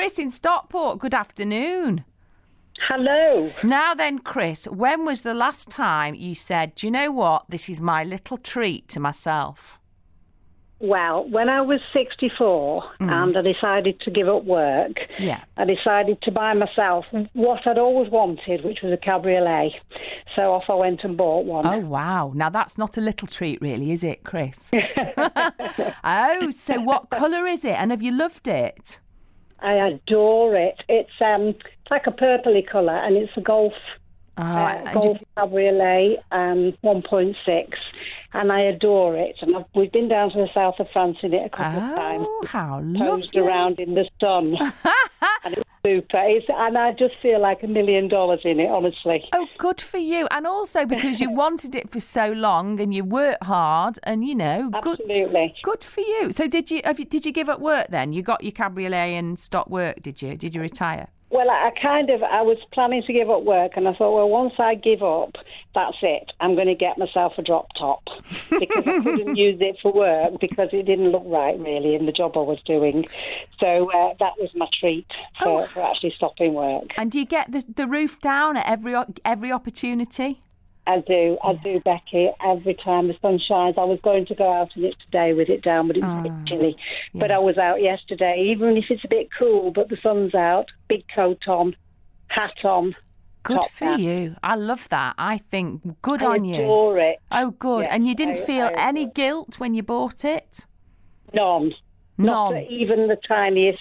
Chris in Stockport, good afternoon. Hello. Now then, Chris, when was the last time you said, do you know what, this is my little treat to myself? Well, when I was 64 and I decided to give up work, I decided to buy myself what I'd always wanted, which was a cabriolet. So off I went and bought one. Oh, wow. Now, that's not a little treat, really, is it, Chris? Oh, so what colour is it? And have you loved it? I adore it. It's like a purpley colour, and it's a Golf cabriolet 1.6, and I adore it. And we've been down to the south of France in it a couple of times. Oh, how lovely. Posed around in the sun. And it's super. And I just feel like $1 million in it, honestly. Oh, good for you. And also because you wanted it for so long and you worked hard and, you know, absolutely. Good for you. So did you give up work then? You got your cabriolet and stopped work, did you? Did you retire? Well, I was planning to give up work, and I thought, well, once I give up, that's it. I'm going to get myself a drop top, because I couldn't use it for work because it didn't look right, really, in the job I was doing. So that was my treat for actually stopping work. And do you get the roof down at every opportunity? I do, Becky, every time the sun shines. I was going to go out in it today with it down, but it was a bit chilly. Yeah. But I was out yesterday, even if it's a bit cool, but the sun's out, big coat on, hat on. Good for you. I love that. I think good on you. I adore it. Oh, good. Yeah, and you didn't feel any guilt when you bought it? None. Not even the tiniest,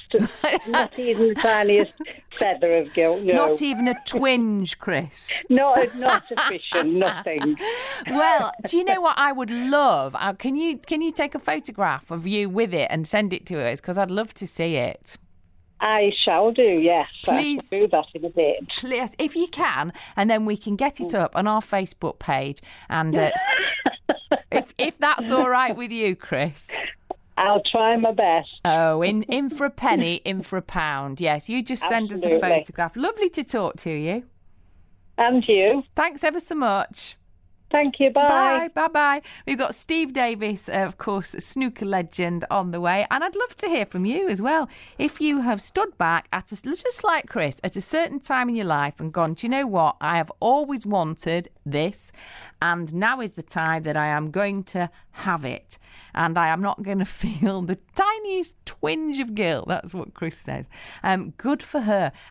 feather of guilt. No. Not even a twinge, Chris. Not sufficient. Nothing. Well, do you know what I would love? Can you take a photograph of you with it and send it to us? Because I'd love to see it. I shall do, yes. Please do that in a bit. Please, if you can, and then we can get it up on our Facebook page. And if that's all right with you, Chris. I'll try my best. Oh, in for a penny, in for a pound. Yes, you just send us a photograph. Lovely to talk to you. And you. Thanks ever so much. Thank you. Bye. Bye. We've got Steve Davis, of course, snooker legend, on the way. And I'd love to hear from you as well. If you have stood back, just like Chris, at a certain time in your life and gone, do you know what? I have always wanted this. And now is the time that I am going to have it. And I am not going to feel the tiniest twinge of guilt. That's what Chris says. Good for her.